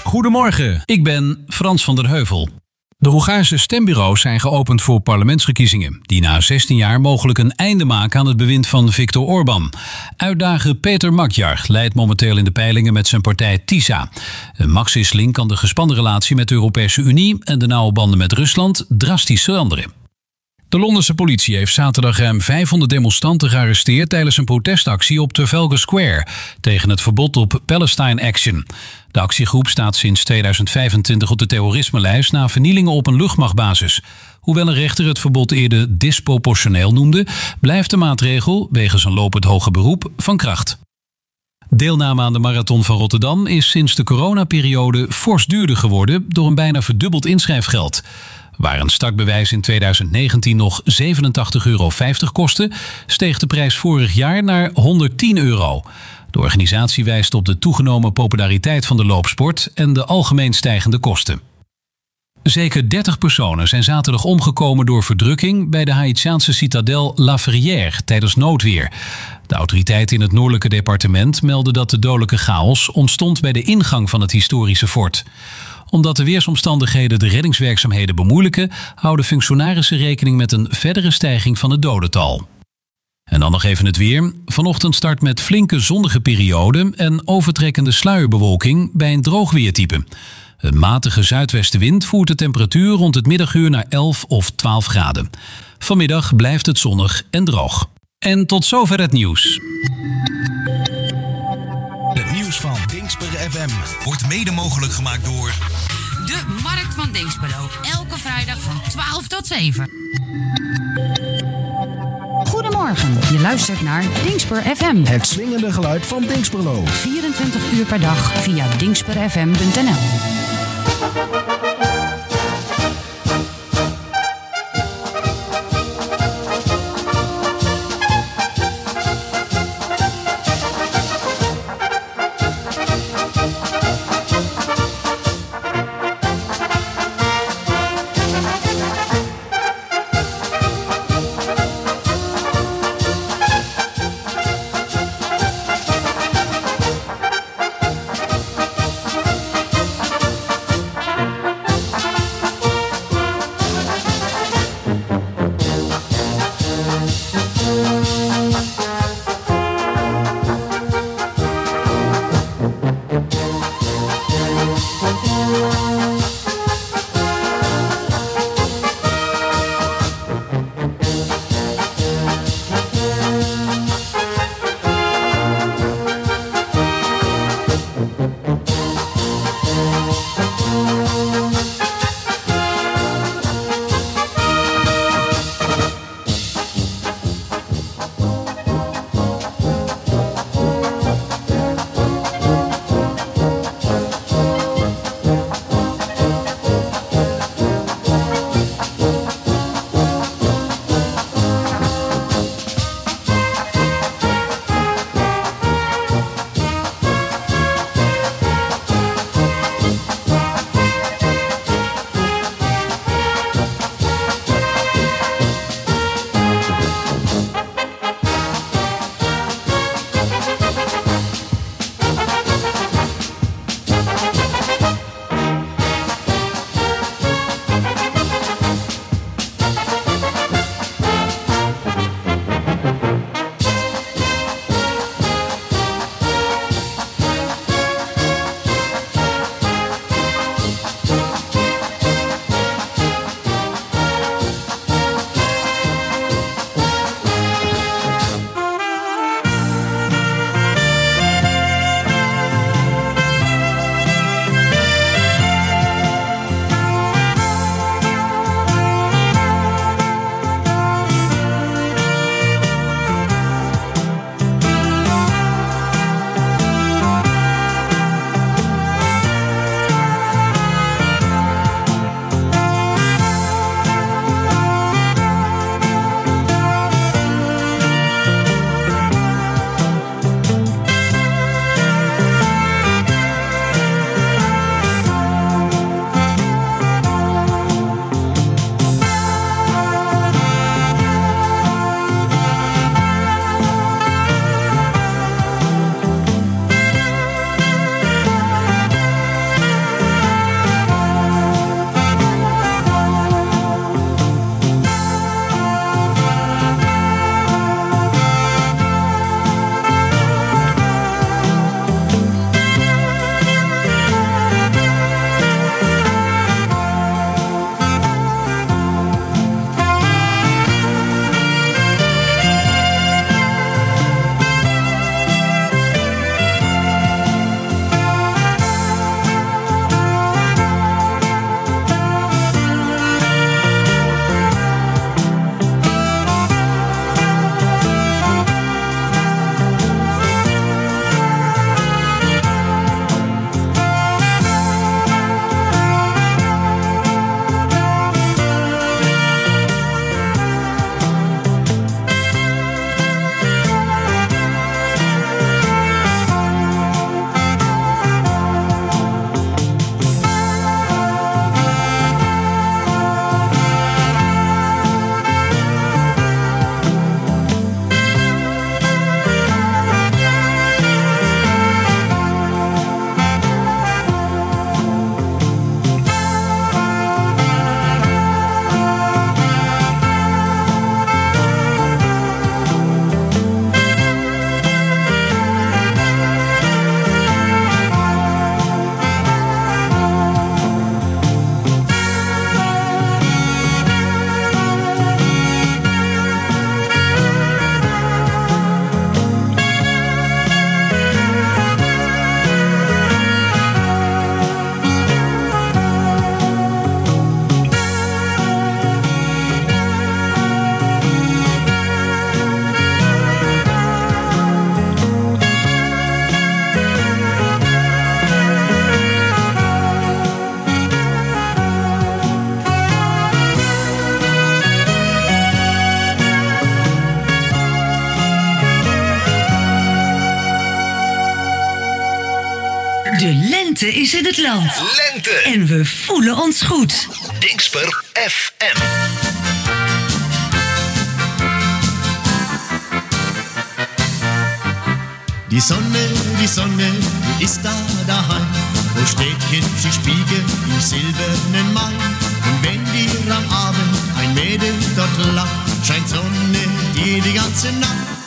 Goedemorgen, ik ben Frans van der Heuvel. De Hongaarse stembureaus zijn geopend voor parlementsverkiezingen, die na 16 jaar mogelijk een einde maken aan het bewind van Viktor Orbán. Uitdager Peter Magyar leidt momenteel in de peilingen met zijn partij TISA. Een machtswisseling kan de gespannen relatie met de Europese Unie en de nauwe banden met Rusland drastisch veranderen. De Londense politie heeft zaterdag ruim 500 demonstranten gearresteerd tijdens een protestactie op Trafalgar Square tegen het verbod op Palestine Action. De actiegroep staat sinds 2025 op de terrorismelijst na vernielingen op een luchtmachtbasis. Hoewel een rechter het verbod eerder disproportioneel noemde, blijft de maatregel, wegens een lopend hoger beroep, van kracht. Deelname aan de Marathon van Rotterdam is sinds de coronaperiode fors duurder geworden door een bijna verdubbeld inschrijfgeld. Waar een startbewijs in 2019 nog €87,50 kostte, steeg de prijs vorig jaar naar €110. De organisatie wijst op de toegenomen populariteit van de loopsport en de algemeen stijgende kosten. Zeker 30 personen zijn zaterdag omgekomen door verdrukking bij de Haïtiaanse citadel La Ferrière tijdens noodweer. De autoriteiten in het noordelijke departement melden dat de dodelijke chaos ontstond bij de ingang van het historische fort. Omdat de weersomstandigheden de reddingswerkzaamheden bemoeilijken, houden functionarissen rekening met een verdere stijging van het dodental. En dan nog even het weer. Vanochtend start met flinke zonnige perioden en overtrekkende sluierbewolking bij een droog weertype. Een matige zuidwestenwind voert de temperatuur rond het middaguur naar 11 of 12 graden. Vanmiddag blijft het zonnig en droog. En tot zover het nieuws. Het nieuws van Dingsper FM wordt mede mogelijk gemaakt door de Markt van Dinxperlo. Elke vrijdag van 12 tot 7. Goedemorgen, je luistert naar Dingsper FM. Het swingende geluid van Dingsperlo. 24 uur per dag via dingsperfm.nl. lente is in het land. Lente. En we voelen ons goed. Dingsper FM. Die Sonne, die ist da daheim. Wo Städtchen sie spiegeln im silbernen Mai. Und wenn dir am Abend ein Mädel dort lacht, scheint Sonne dir die ganze Nacht.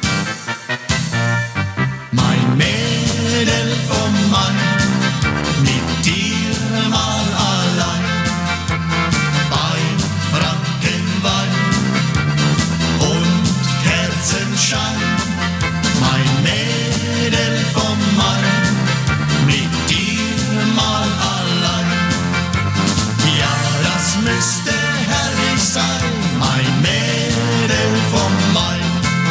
Mein Mädel vom Main, mit dir mal allein, beim Frankenwein und Kerzenschein. Mein Mädel vom Main, mit dir mal allein. Ja, das müsste herrlich sein, mein Mädel vom Main.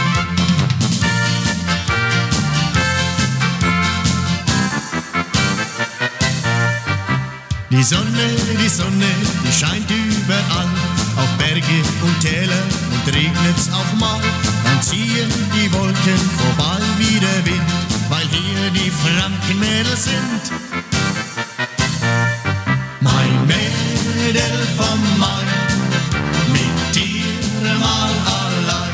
Die Sonne, die scheint überall, auf Berge und Täler, und regnet's auch mal. Dann ziehen die Wolken vorbei wie der Wind, weil hier die Frankenmädels sind. Mein Mädel vom Main, mit dir mal allein,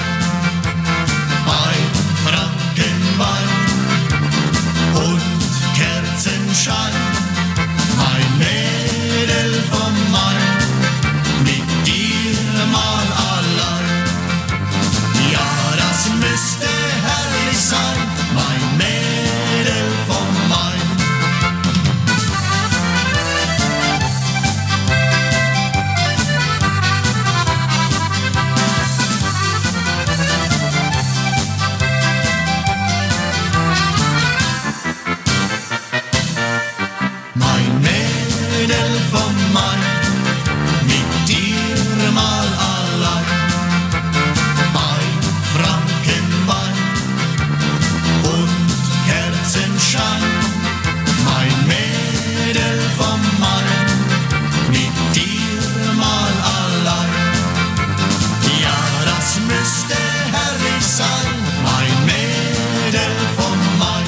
bei Frankenwein und Kerzenschein. Mein Mädel vom Main, mit dir mal allein. Ja, das müsste herrlich sein, mein Mädel vom Main. Mein Mädel vom Main, mit dir mal allein, bei Frankenwein und Kerzenschein. Mein Mädel vom Main, mit dir mal allein. Ja, das müsste herrlich sein, mein Mädel vom Main.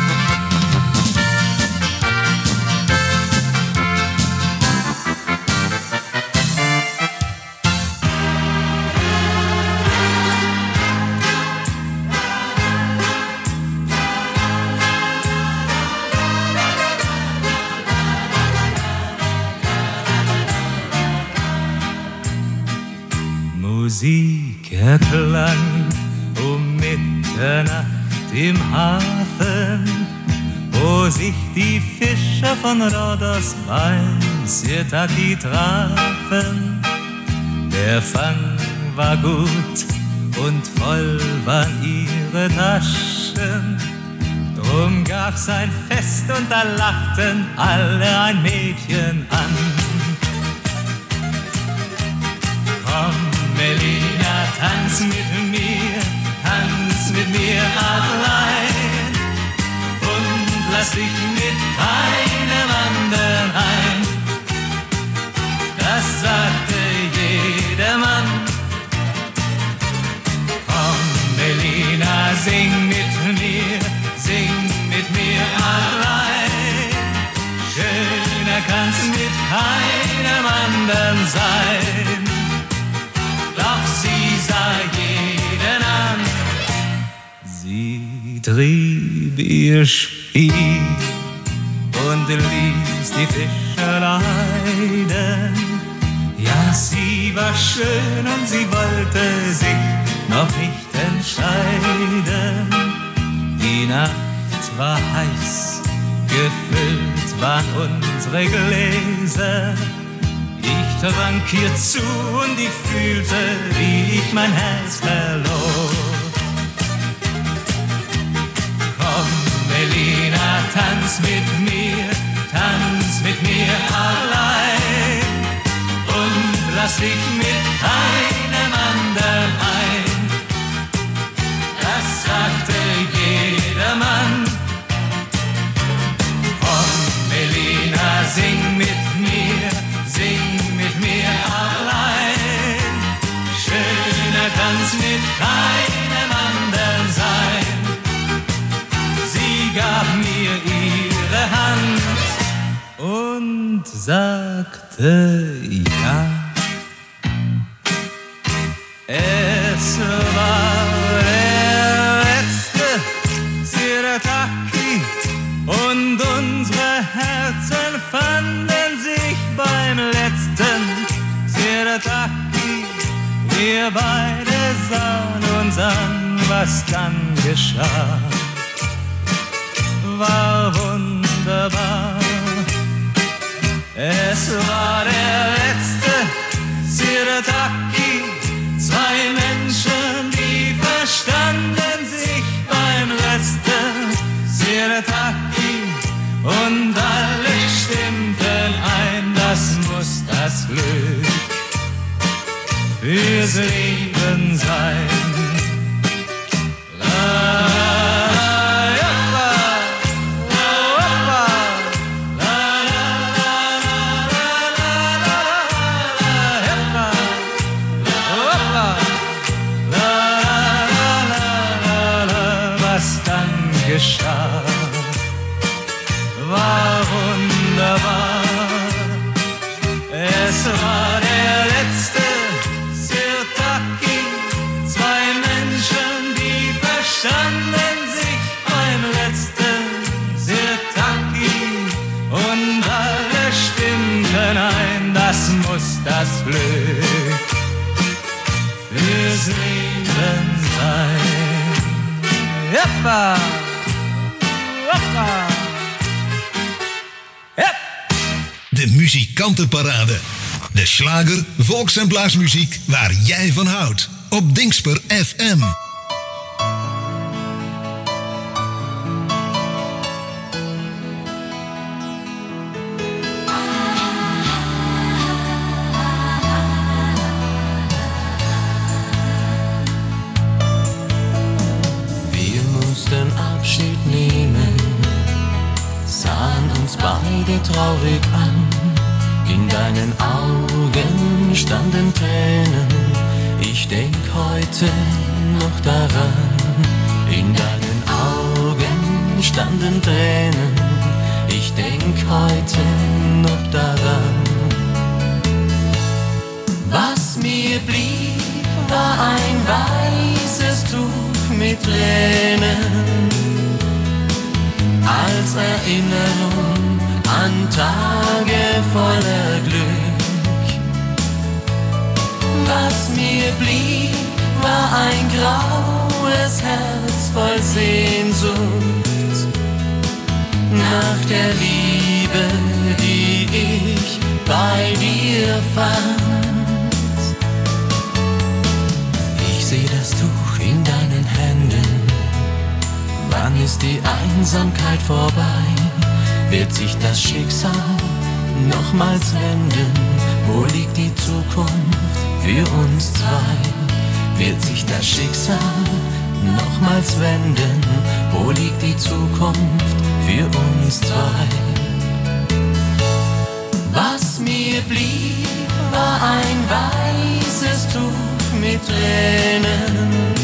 Musik erklang um Mitternacht im Hafen, wo sich die Fischer von Rhodos beim Sirtaki trafen. Der Fang war gut und voll waren ihre Taschen. Drum gab's ein Fest und da lachten alle ein Mädchen an. Komm, Melina, tanz mit mir allein und lass dich mit keinem anderen ein. Das sagte jedermann. Komm, Melina, sing mit mir allein. Schöner kann's mit keinem anderen sein. Doch sie sah jeden an. Sie trieb ihr Spiel und ließ die Fischer leiden. Ja, sie war schön und sie wollte sich noch nicht entscheiden. Die Nacht war heiß, gefüllt waren unsere Gläser. Ich trank ihr zu und ich fühlte, wie ich mein Herz verlor. Komm, Melina, tanz mit mir allein und lass dich mit keinem anderen ein. Das sagte jedermann. Komm, Melina, sing mit mir allein. Schöner kann's mit keinem anderen sein. Sie gab mir ihre Hand und sagte ja. Es war der letzte Shirataki und unsere Herzen fanden sich beim letzten Shirataki. Wir beide sahen uns an, was dann geschah, war wunderbar. Es war der letzte Shirataki, zwei Menschen, die verstanden sich beim letzten Shirataki und alle stimmten ein, das muss das Glück fürs Leben sein. Was dann geschah, war wunderbar. Es war der letzte Shirataki, zwei Menschen, die verstanden sich beim letzten Shirataki und alle stimmten ein, das muss das Glück fürs Leben sein. Hoppa! Hoppa! Hop! De muzikantenparade. De slager, volks- en blaasmuziek waar jij van houdt. Op Dingsper FM. Abschied nehmen, sahen uns beide traurig an. In deinen Augen standen Tränen, ich denk heute noch daran. In deinen Augen standen Tränen, ich denk heute noch daran. Was mir blieb, war ein weißes Tuch mit Tränen, als Erinnerung an Tage voller Glück. Was mir blieb, war ein graues Herz voll Sehnsucht nach der Liebe, die ich bei dir fand. Ich seh das Tuch in deinen Händen. Wann ist die Einsamkeit vorbei? Wird sich das Schicksal nochmals wenden? Wo liegt die Zukunft für uns zwei? Wird sich das Schicksal nochmals wenden? Wo liegt die Zukunft für uns zwei? Was mir blieb, war ein weißes Tuch mit Tränen,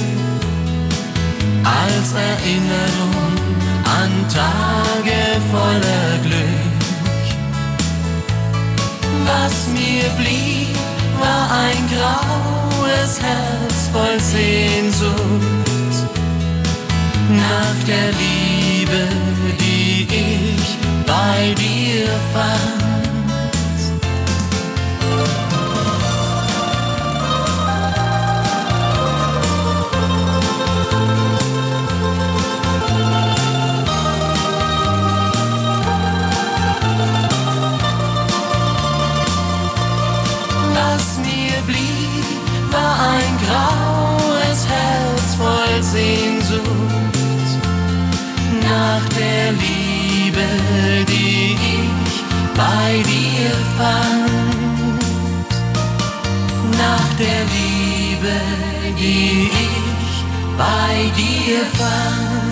als Erinnerung an Tage voller Glück. Was mir blieb, war ein graues Herz voll Sehnsucht nach der Liebe, die ich bei dir fand. Ein graues Herz voll Sehnsucht nach der Liebe, die ich bei dir fand. Nach der Liebe, die ich bei dir fand.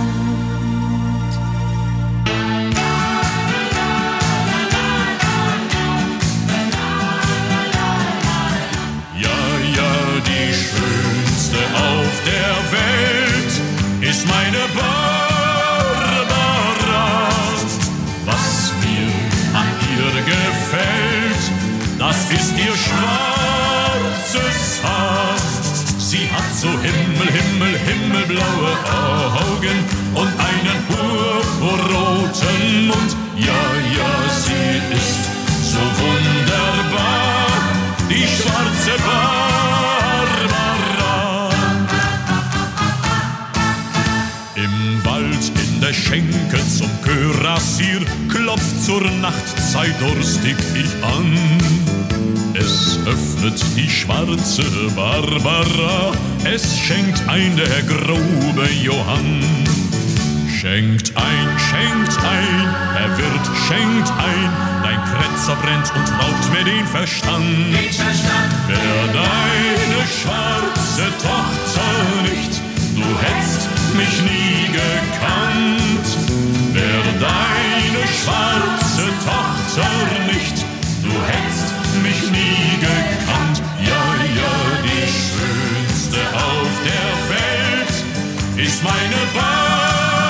Die schönste auf der Welt ist meine Barbara. Was mir an ihr gefällt, das ist ihr schwarzes Haar. Sie hat so himmelblaue Augen und einen purpurroten Mund. Ja, sie ist so wunderbar, die schwarze Barbara. Im Wald in der Schenke zum Kürassier klopft zur Nachtzeit durstig ich an. Es öffnet die schwarze Barbara, es schenkt ein der grobe Johann. Schenkt ein, Herr Wirt, schenkt ein, dein Kretzer brennt und raubt mir den Verstand. Wär deine schwarze Tochter nicht, du hättest mich nie gekannt. Wär deine schwarze Tochter nicht, du hättest mich nie gekannt. Ja, die schönste auf der Welt ist meine Barbara.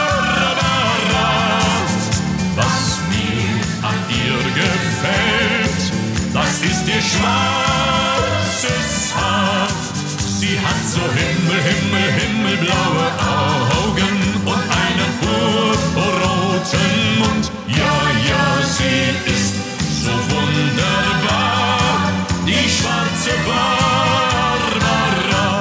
Was mir an ihr gefällt, das ist ihr schwarzes Haar. Sie hat so himmelblaue Augen und einen purpurroten Mund. Ja, sie ist so wunderbar, die schwarze Barbara.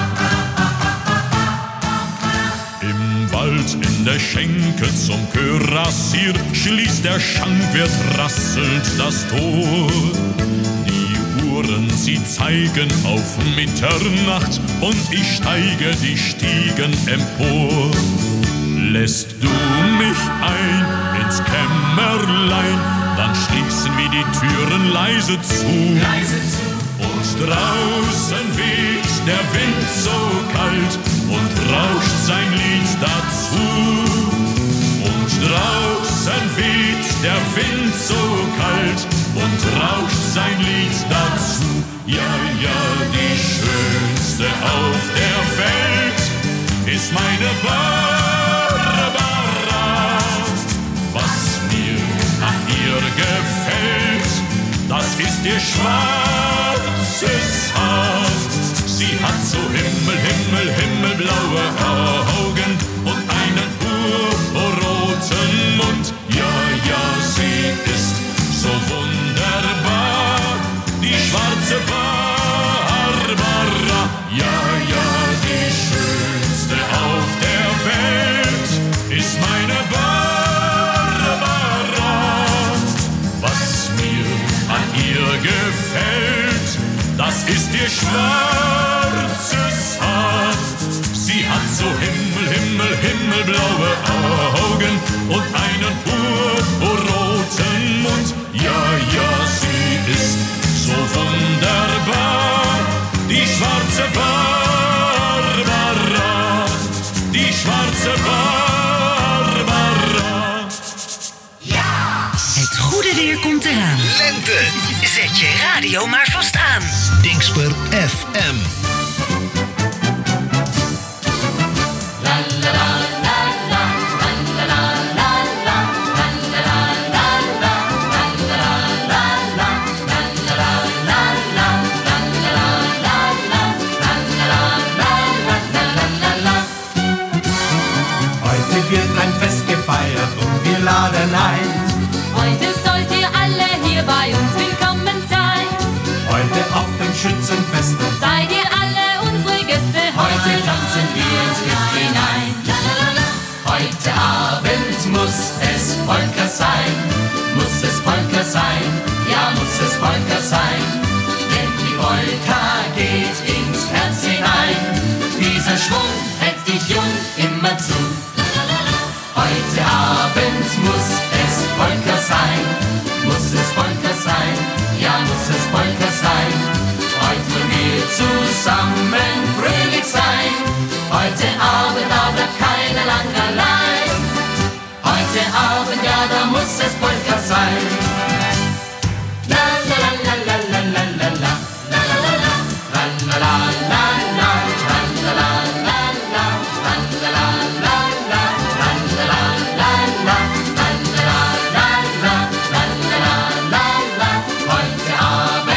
Im Wald in der Schenke zum Kürassier schließt der Schankwirt rasselnd das Tor. Die Uhren, sie zeigen auf Mitternacht und ich steige die Stiegen empor. Lässt du mich ein ins Kämmerlein, dann schließen wir die Türen leise zu. Und draußen weht der Wind so kalt und rauscht sein Lied dazu. Und draußen weht der Wind so kalt und rauscht sein Lied dazu. Ja, die schönste auf der Welt ist meine Barbara. Was mir an ihr gefällt, das ist ihr schwarzes Haar. Sie hat so himmelblaue Augen und einen purpurroten Mund. Ja, sie ist so wunderbar, die schwarze Barbara. Ja, die schönste auf der Welt ist meine Barbara. Was mir an ihr gefällt, das ist ihr schwarzes Haar. Sie hat so himmelblaue Augen und einen purpurroten Mund. Ja, sie ist so wunderbar, die schwarze Barbara, die schwarze Barbara. Het goede weer komt eraan. Lente. Zet je radio maar vast aan. Dingsper FM. Heute wird ein Fest gefeiert und wir laden ein. Heute sollt ihr alle hier bei uns willkommen sein. Heute auf dem Schützenfest Seid ihr alle unsere Gäste. Heute tanzen wir ins Licht hinein. Heute Abend muss es Polka sein. Muss es Polka sein? Ja, muss es Polka sein. Denn die Polka geht ins Herz hinein. Dieser Schwung hält dich jung immer zu. Heute Abend muss es Polka sein. Muss es Polka sein? Ja, muss es Polka sein. Heute wollen wir zusammen fröhlich sein. Heute Abend aber keiner lang allein. Heute Abend, ja, da muss es Polka sein. La la la la la la la la la la la la la la la la la la la Heute Abend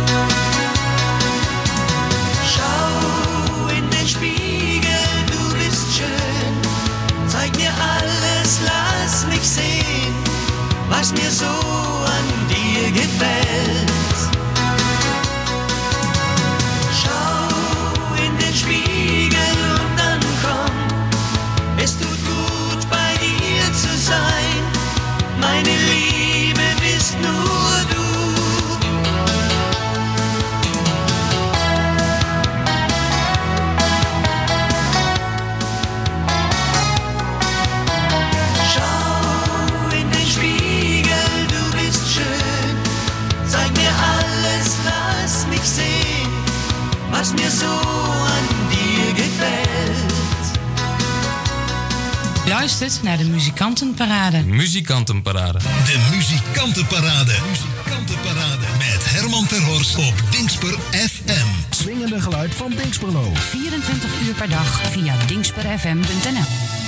luistert naar de Muzikantenparade. Muzikantenparade. De Muzikantenparade. Muzikantenparade met Herman Terhorst op Dingsper FM. Swingende geluid van Dingsperlo. 24 uur per dag via dingsperfm.nl.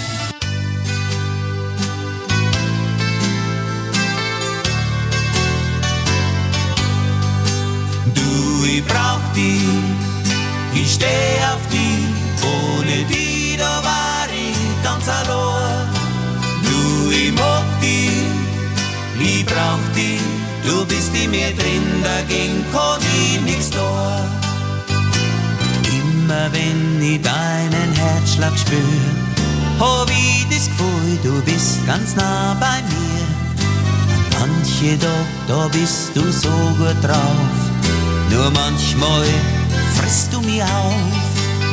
Du, ich brauch dich, ich steh auf dich, ohne dich, da war ich ganz allein. Du, ich mag dich, ich brauch dich, du bist in mir drin, dagegen kann ich nichts tun. Immer wenn ich deinen Herzschlag spür, hab ich das Gefühl, du bist ganz nah bei mir. Manche Tag, da bist du so gut drauf, nur manchmal frisst du mich auf.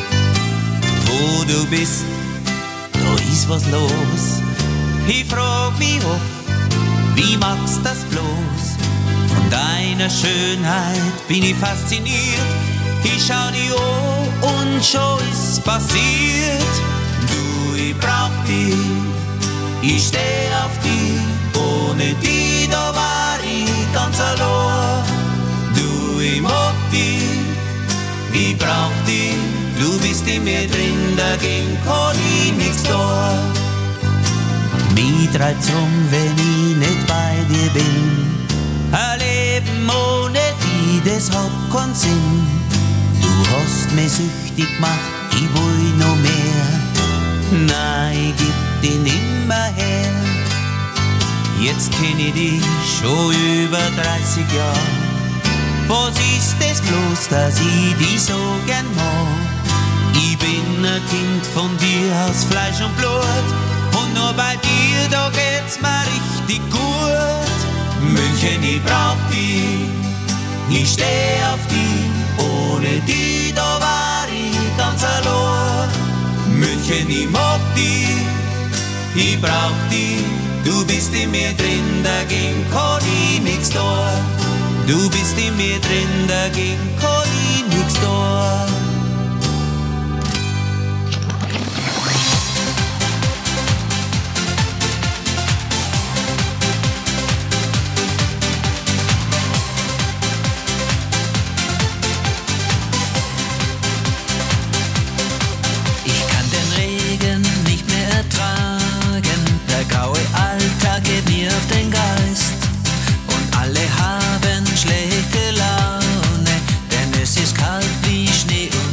Wo du bist, da ist was los. Ich frag mich oft, wie magst das bloß? Von deiner Schönheit bin ich fasziniert. Ich schau dich an und schon ist passiert. Du, ich brauch dich, ich steh auf dich. Ohne dich, da war ich ganz allein. Du, ich mag dich, ich brauch dich. Du bist in mir drin, dagegen kann ich nichts tun. Mich treibt's rum, wenn ich nicht bei dir bin. Ein Leben ohne dich, das hat keinen Sinn. Du hast mich süchtig gemacht, ich will noch mehr. Nein, ich geb dich nimmer her. Jetzt kenn ich dich schon über 30 Jahre. Was ist es bloß, dass ich dich so gern mag? Ich bin ein Kind von dir aus Fleisch und Blut. Und nur bei dir, da geht's mir richtig gut. München, ich brauch dich, ich steh auf dich. Ohne dich, da war ich ganz allein. München, ich mag dich, ich brauch dich. Du bist in mir drin, dagegen kann ich nichts tun. Du bist in mir drin, dagegen kann ich nichts tun. Alle haben schlechte Laune, denn es ist kalt wie Schnee und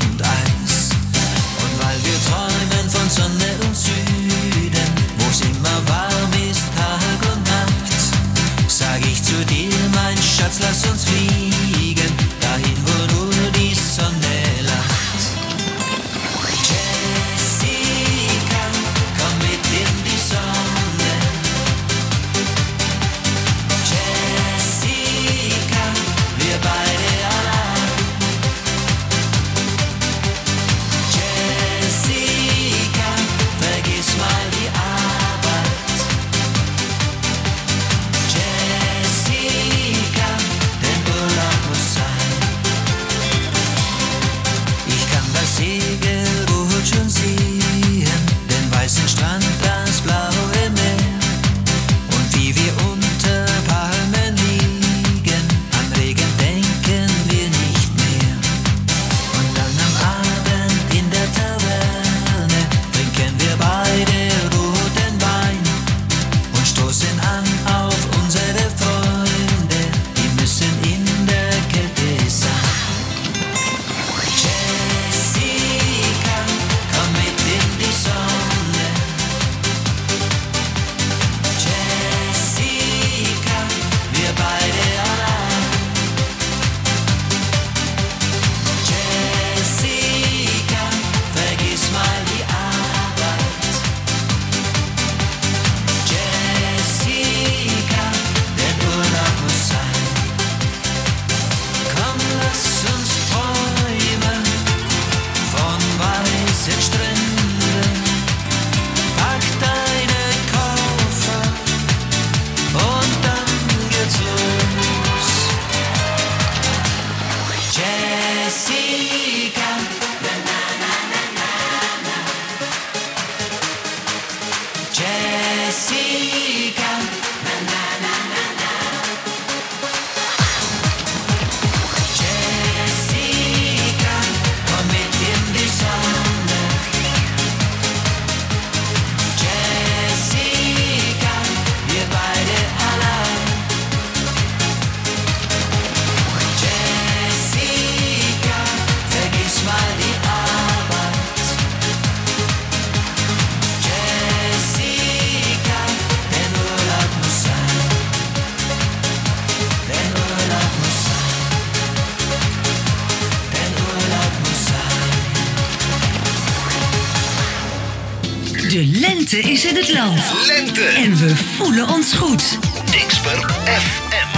De lente is in het land. Lente. En we voelen ons goed. Dingsper FM.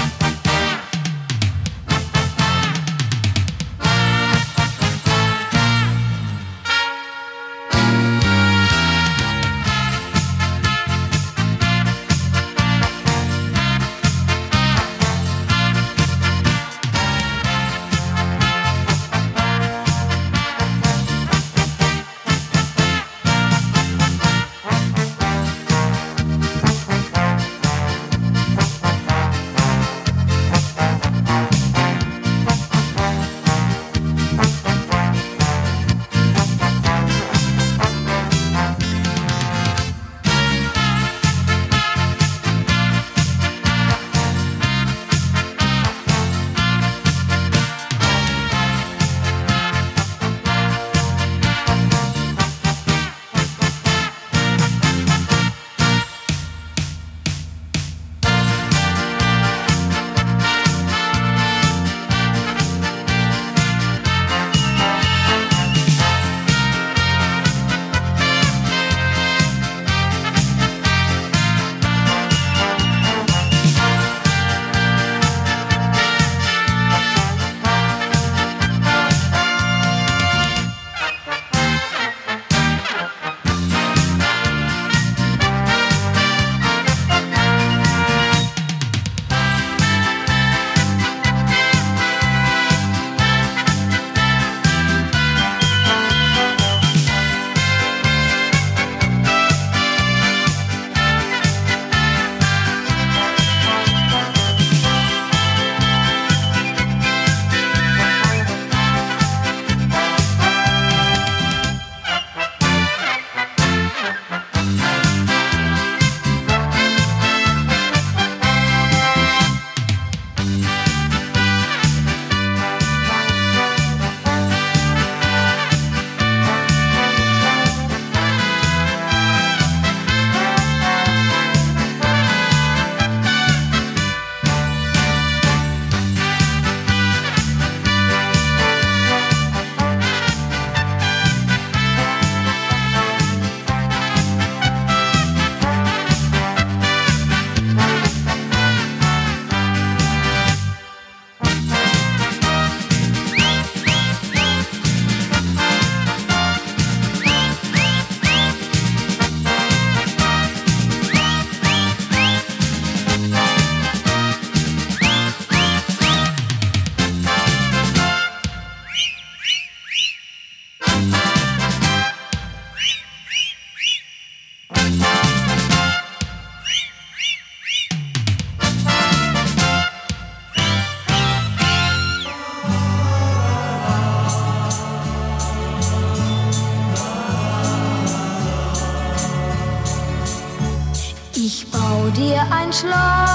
dir ein Schloss,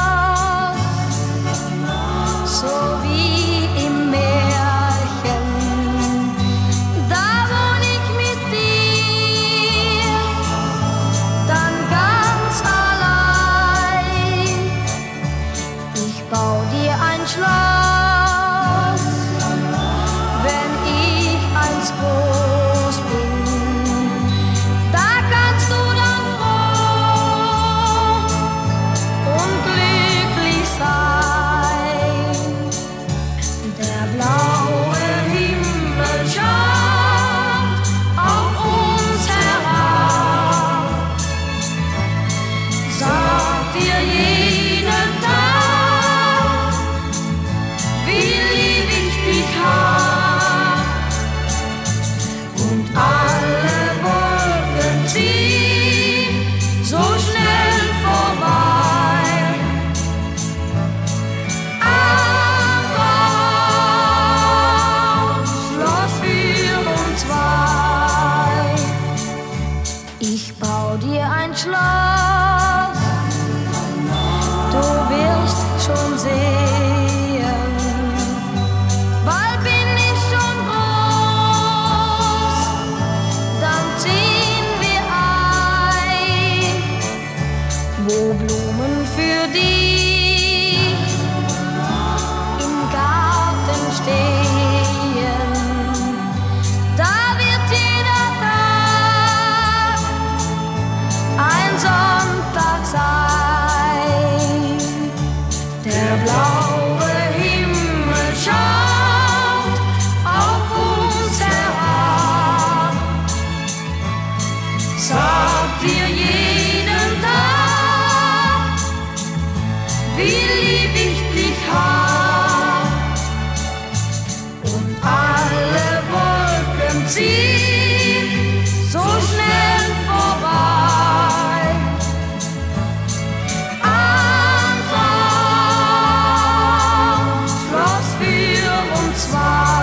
so wie im Märchen. Da wohn ich mit dir, dann ganz allein. Ich bau dir ein Schloss, wenn ich eins groß bin. Da kannst du dann froh und glücklich sein. Der blaue Himmel schaut auf uns herab, sagt dir jeden Tag, wie lieb ich dich hab. Und alle Wolken ziehen so schnell vorbei. Ein Traumschloss für uns zwei. Ich bau dir ein Schloss, du wirst schon sehen. Bald bin ich schon groß, dann ziehen wir ein, wo Blumen für dich im Garten stehen. Da wird jeder Tag sag dir jeden Tag, wie lieb ich dich hab. Und alle Wolken ziehen so schnell vorbei. Antrag, Schloss 4 und 2.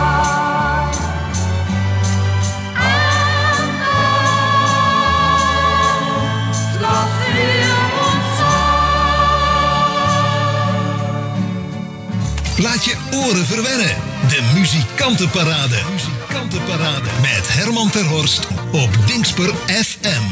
Laat je oren verwennen. De Muzikantenparade. Met Herman Terhorst op Dingsper FM.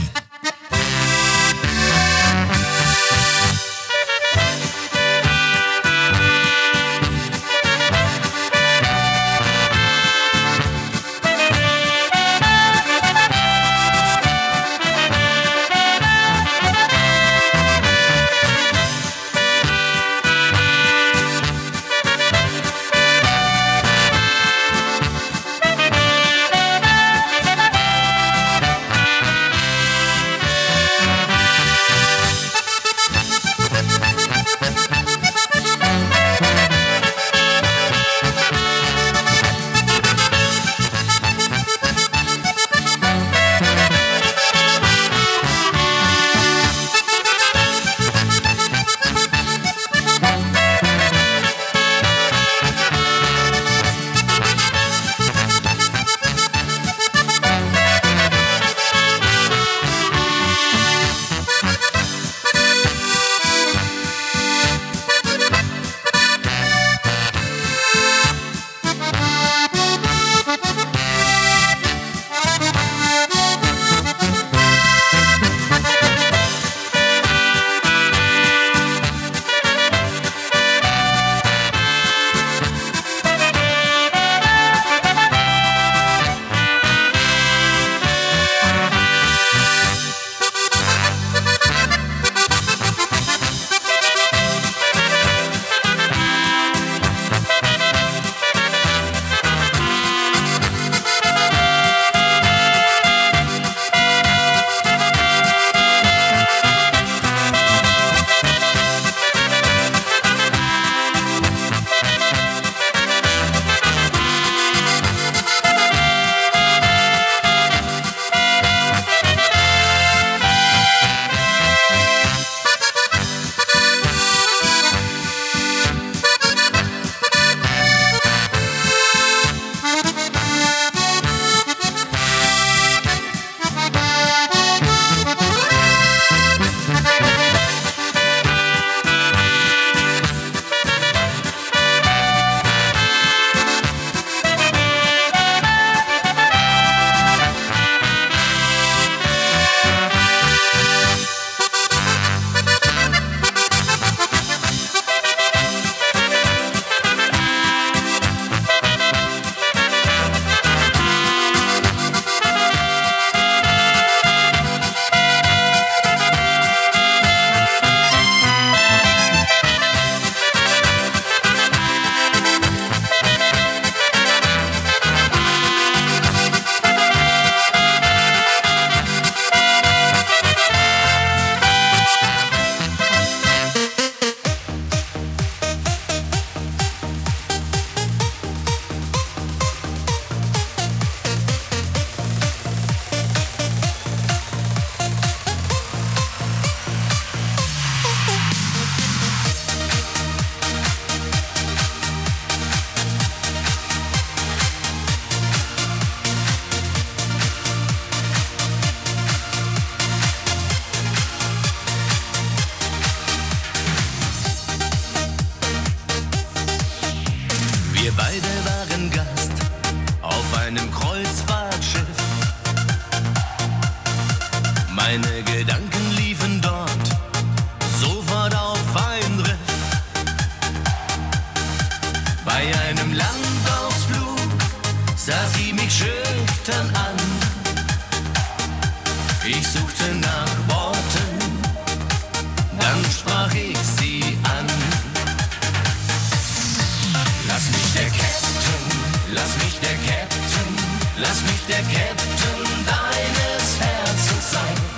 Wir beide waren Gast auf einem Kreuzfahrtschiff. Meine Gedanken liefen dort sofort auf ein Riff. Bei einem Landausflug sah sie mich schüchtern an. Ich suchte nach Worten, dann sprach ich sie an. Lass mich der Captain, lass mich der Captain, lass mich der Captain deines Herzens sein.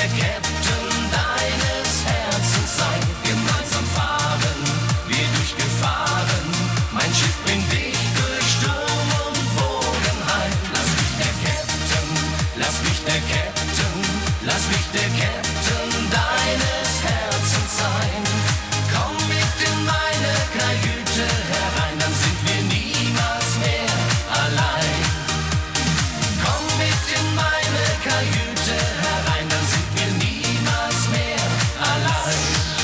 der Captain deines Herzens sein. Gemeinsam fahren wir durch Gefahren. Mein Schiff bringt dich durch Sturm und Wogen heim. Lass mich der Captain, lass mich der Captain, lass mich der Captain deines Herzens sein. Komm mit in meine Kajüte herein, dann sind wir niemals mehr allein. Komm mit in meine Kajüte herein, dann sind wir niemals mehr allein.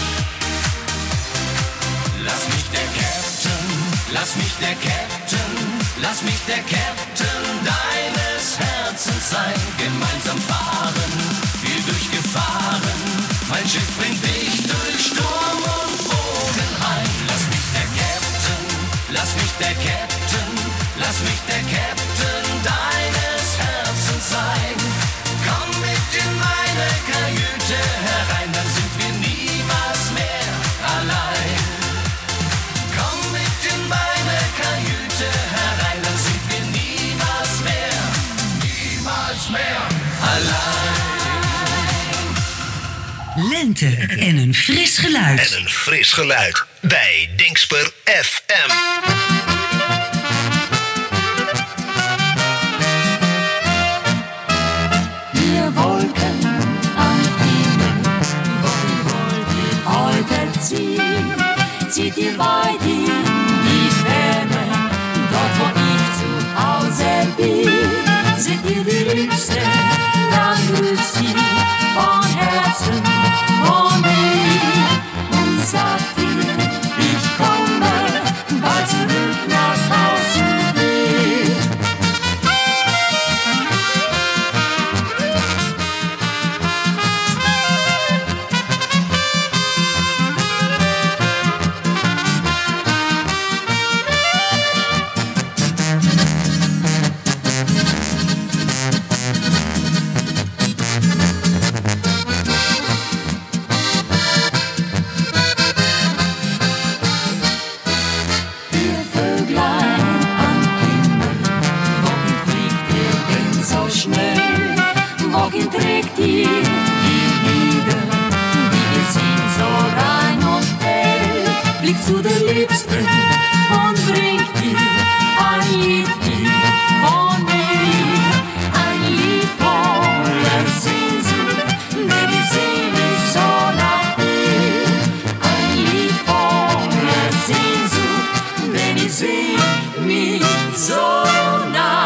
Lass mich der Captain, lass mich der Captain, lass mich der Captain deines Herzens sein. Gemeinsam fahren wir durch Gefahren. Mein Schiff bringt dich durch Sturm und Wogen heim. Lass mich der Captain, lass mich der Captain, lass mich der Captain deines Herzens sein. Komm mit in meine Kajüte herein, dann sind wir niemals mehr allein. Komm mit in meine Kajüte herein, dann sind wir niemals mehr allein. Lente en een fris geluid. En een fris geluid bij Dingsper FM. Ihr Wolken am Himmel, wohin wollt ihr heute ziehen? Zieht ihr weit in die Ferne, dort wo ich zu Hause bin? Seht ihr die Liebste, dann grüßt sie von Herzen von mir und sagt ihr, ich komme bald zurück nach Hause. Wohin trägt ihr die Lieder, die wir singen so rein und hell? Blickt zu der Liebsten und bringt ihr ein Lied von mir. Ein Lied voller Sehnsucht, denn die Seele ist so nach ihr. Ein Lied voller Sehnsucht, denn die Seele mich so nach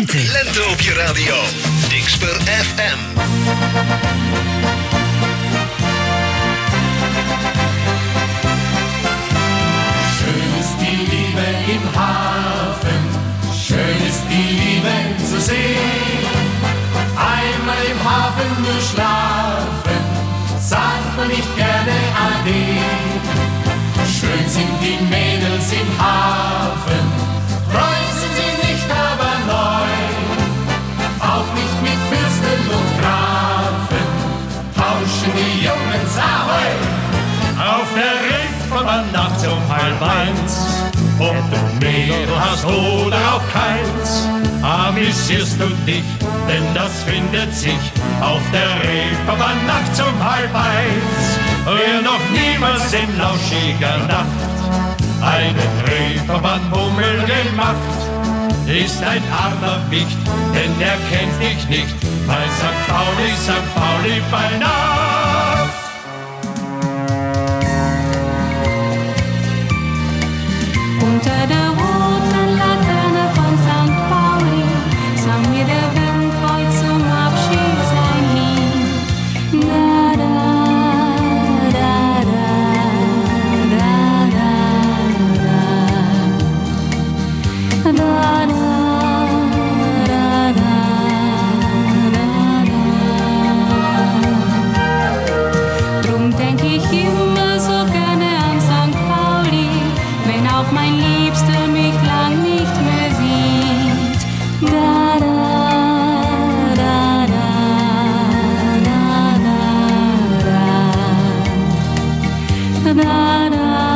Lente op je radio. Dingsper FM. Schön ist die Liebe im Hafen, schön ist die Liebe zu sehen. Einmal im Hafen nur schlafen, sagt man nicht gerne Ade. Schön sind die Mädels im Hafen, kreuzen sie nicht aber neu. Auch nicht mit Fürsten und Grafen, tauschen die Jungs Ahoi. Auf der Reeperbahn nachts um 12:30, ob du Mädel hast oder auch keins, amüsierst du dich, denn das findet sich auf der Reeperbahn nachts um 12:30. Wer noch niemals in lauschiger Nacht einen Reeperbahn-Bummel gemacht, ist ein armer Wicht, denn der kennt dich nicht bei St. Pauli bei Nacht. Unter der roten Laterne von St. Pauli sang mir der Wind heut zum Abschied sein Lied. Da, da, da, da, da, da, da, da, da, Drum denk ich immer so gerne an St. Pauli, wenn auch mein Liebster mich lang nicht mehr sieht. Da, da, da, da, da, da, da, da, da, da.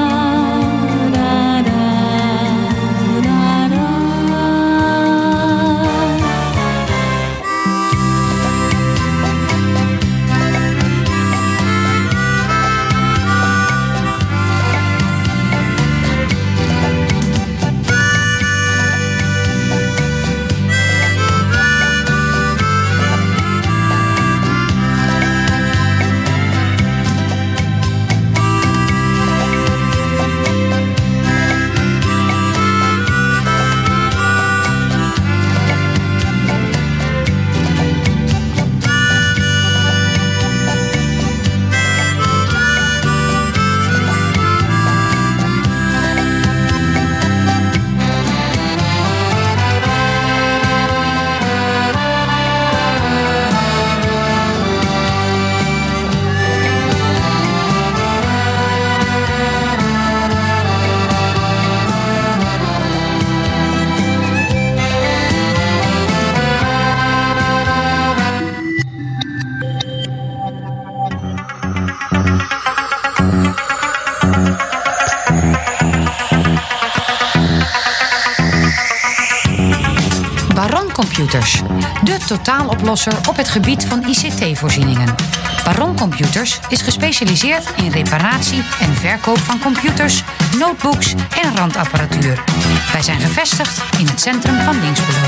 Baron Computers, de totaaloplosser op het gebied van ICT-voorzieningen. Baron Computers is gespecialiseerd in reparatie en verkoop van computers, notebooks en randapparatuur. Wij zijn gevestigd in het centrum van Dingsbelo.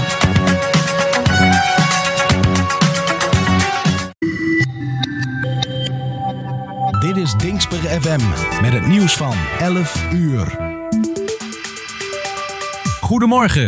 Dit is Dingsper FM met het nieuws van 11 uur. Goedemorgen.